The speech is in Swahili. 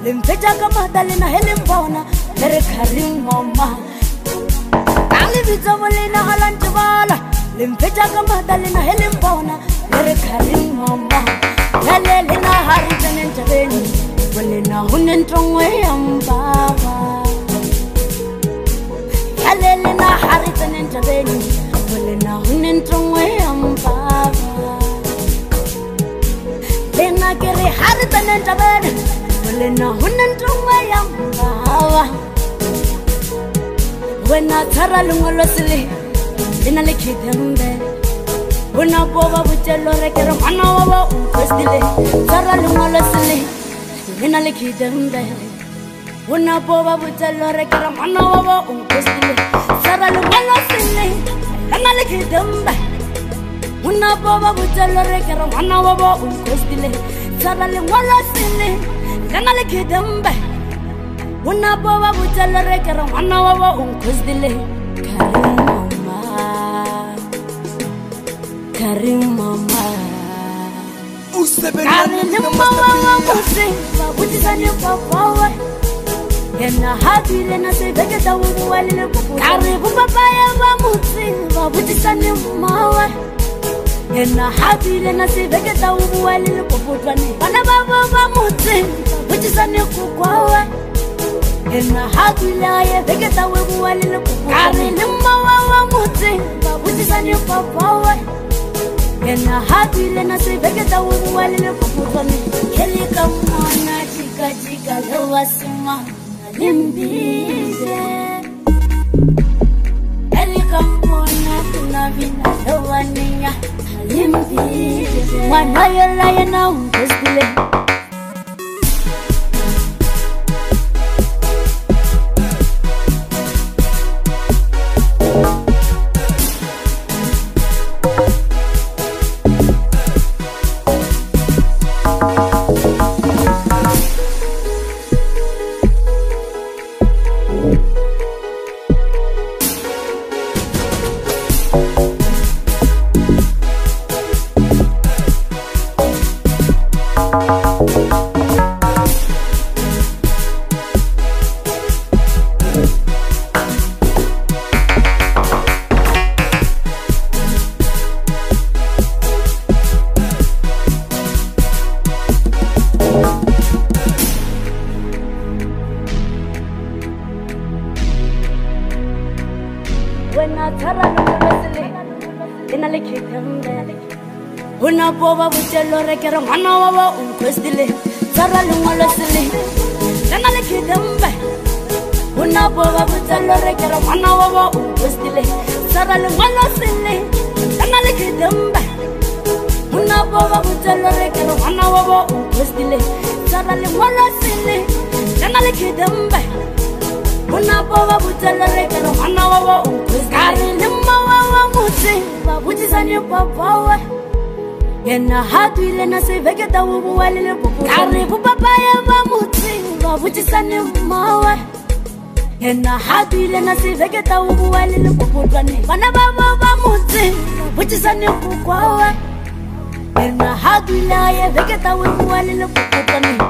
limfecha kama dalina helimbona lere karim mama ali bizawalina alantwala limfecha kama dalina helimbona lere karim mama helelina haritenen tabeni walina hunen trongwe ambaba helelina haritenen tabeni walina hunen trongwe ambaba lena kere haritenen tabeni walina hunen trongwe ambaba wena thara lungolo sile lena lekidembe wena boba butelo rekere mwana wa ukwestile thara lungolo sile lena lekidembe wena boba butelo rekere mwana wa ukwestile thara lungolo sile lena lekidembe wena boba butelo rekere mwana wa ukwestile thara lungolo sile lena lekidembe wena boba butelo rekere mwana wa ukwestile Karim mama Karim mama Musimba Butizani papa Ena happy lena se vegeta wubu walile kupu Karim papa ya Musimba Butizani mama Ena happy lena se vegeta wubu walile kupu Bana baba Musimba Butizani kukwawe Ena happy la ya vegeta wubu walile kupu Karim mama Musimba Butizani papa Ena happy lena se vegeta wubu walile kuputani Heli kamwana chika chika lewa sima limbije Heli kamwana tunavina lewa ninya limbije Mwana yola yena umpestile Una boba butelo rekere mwana wa ukwestile Zara lungolo sile Lena lekidembe Una boba butelo rekere mwana wa ukwestile Zara lungolo sile Lena lekidembe Una boba butelo rekere mwana wa ukwestile Zara lungolo sile Lena lekidembe Una boba butelo rekere mwana wa ukwestile Karim mama Musimba Butizani papa Ena hatu lena se vegeta wubu walile kupu Karim papa ya Musimba Butizani mawe Ena hatu lena se vegeta wubu walile kupu Bana baba Musimba Butizani kukwawe Ena hatu lena ya vegeta wubu walile kupu